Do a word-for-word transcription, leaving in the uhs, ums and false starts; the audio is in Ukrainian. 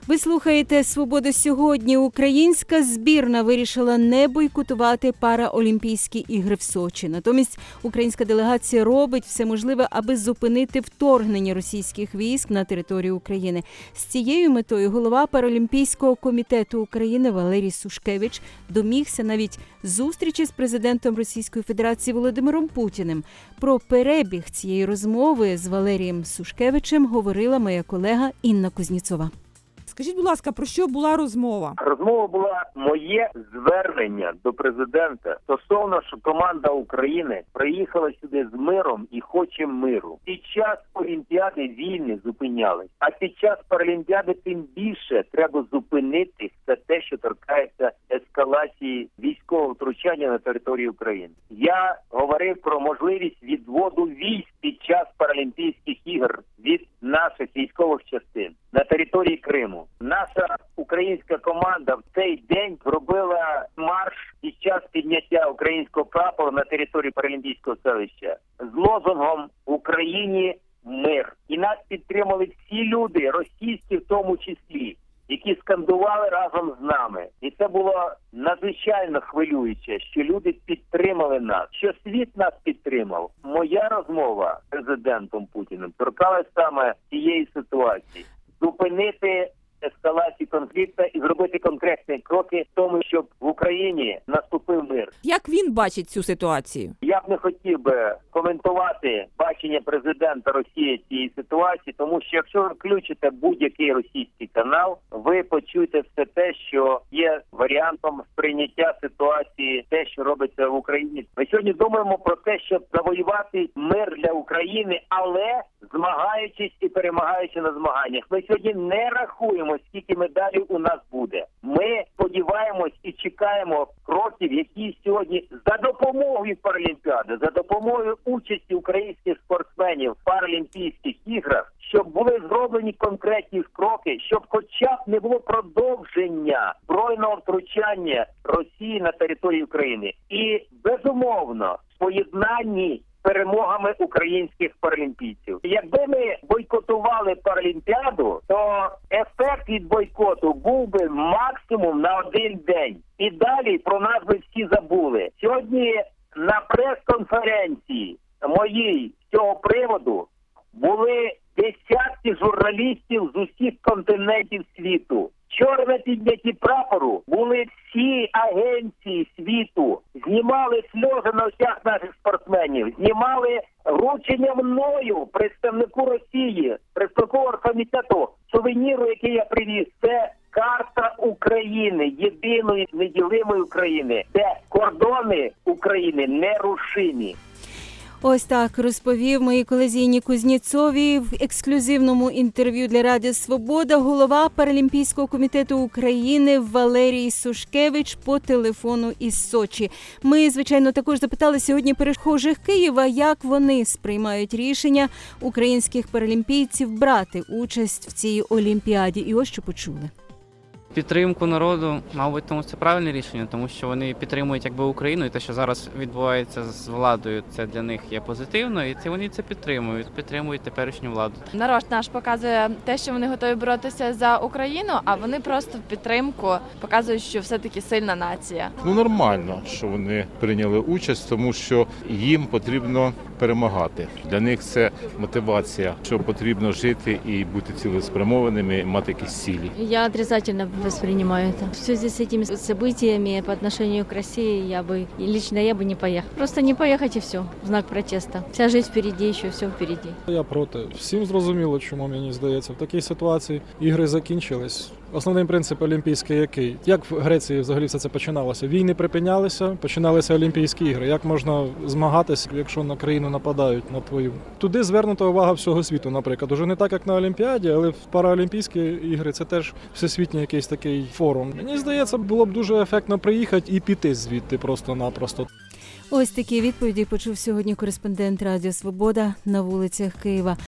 Ви слухаєте «Свобода сьогодні». Українська збірна вирішила не бойкотувати Параолімпійські ігри в Сочі. Натомість українська делегація робить все можливе, аби зупинити вторгнення російських військ на територію України. З цією метою голова Паралімпійського комітету України Валерій Сушкевич домігся навіть зустрічі з президентом Російської Федерації Володимиром Путіним. Про перебіг цієї розмови з Валерієм Сушкевичем говорила моя колега Інна Кузнєцова. Скажіть, будь ласка, про що була розмова? Розмова була моє звернення до президента стосовно, що команда України приїхала сюди з миром і хоче миру. Під час Олімпіади війни зупинялись, а під час Паралімпіади тим більше треба зупинити все те, що торкається ескалації військового втручання на території України. Я говорив про можливість відводу військ під час Паралімпійських ігор від наших військових частин на території Криму. Наша українська команда в цей день зробила марш під час підняття українського прапору на території Паралімпійського селища з лозунгом «Україні мир». І нас підтримали всі люди, російські в тому числі, які скандували разом з нами. І це було надзвичайно хвилююче, що люди підтримали нас, що світ нас підтримав. Моя розмова з президентом Путіним торкалась саме цієї ситуації. Зупинити ескалацію конфлікту і зробити конкретні кроки в тому, щоб в Україні наступив мир. Як він бачить цю ситуацію? Я б не хотів би коментувати бачення президента Росії цієї ситуації, тому що якщо ви включите будь-який російський канал, ви почуєте все те, що є варіантом сприйняття ситуації, те, що робиться в Україні. Ми сьогодні думаємо про те, щоб завоювати мир для України, але змагаючись і перемагаючи на змаганнях. Ми сьогодні не рахуємо, скільки медалів у нас буде. Ми сподіваємось і чекаємо кроків, які сьогодні за допомогою Паралімпіади, за допомогою участі українських спортсменів в Паралімпійських іграх, щоб були зроблені конкретні кроки, щоб хоча б не було продовження збройного втручання Росії на території України. І, безумовно, в поєднанні перемогами українських паралімпійців. Якби ми бойкотували Паралімпіаду, то ефект від бойкоту був би максимум на один день. І далі про нас би всі забули. Сьогодні на прес-конференції моїй з цього приводу були десятки журналістів з усіх континентів світу. Вчора на піднятті прапору були всі агенції світу, знімали сльози на очах наших спортсменів, знімали вручення мною, представнику Росії, представнику оргкомітету, сувеніру, який я привіз. Це карта України, єдиної неділимої України, де кордони України нерушимі. Ось так розповів моїй колезі Інні Кузнєцовій в ексклюзивному інтерв'ю для Радіо Свобода голова Паралімпійського комітету України Валерій Сушкевич по телефону із Сочі. Ми, звичайно, також запитали сьогодні перехожих Києва, як вони сприймають рішення українських паралімпійців брати участь в цій олімпіаді. І ось що почули. Підтримку народу, мабуть, тому це правильне рішення, тому що вони підтримують якби Україну, і те, що зараз відбувається з владою, це для них є позитивно, і це вони це підтримують, підтримують теперішню владу. Народ наш показує те, що вони готові боротися за Україну, а вони просто в підтримку показують, що все-таки сильна нація. Ну, нормально, що вони прийняли участь, тому що їм потрібно перемагати. Для них це мотивація, що потрібно жити і бути цілеспрямованими, мати якісь цілі. Я отрицательно воспринимаю это. В связи с этими событиями по отношению к России я бы, лично я бы не поехал. Просто не поехать и все, в знак протеста. Вся жизнь впереди, ще все впереди. Я проти. Всім зрозуміло, чому, мені здається. В такій ситуації ігри закінчились. Основний принцип олімпійський який? Як в Греції взагалі все це починалося? Війни припинялися, починалися Олімпійські ігри. Як можна змагатися, якщо на країну нападають на твою? Туди звернута увага всього світу, наприклад. Уже не так, як на Олімпіаді, але в Паралімпійські ігри це теж всесвітній якийсь такий форум. Мені здається, було б дуже ефектно приїхати і піти звідти просто-напросто. Ось такі відповіді почув сьогодні кореспондент Радіо Свобода на вулицях Києва.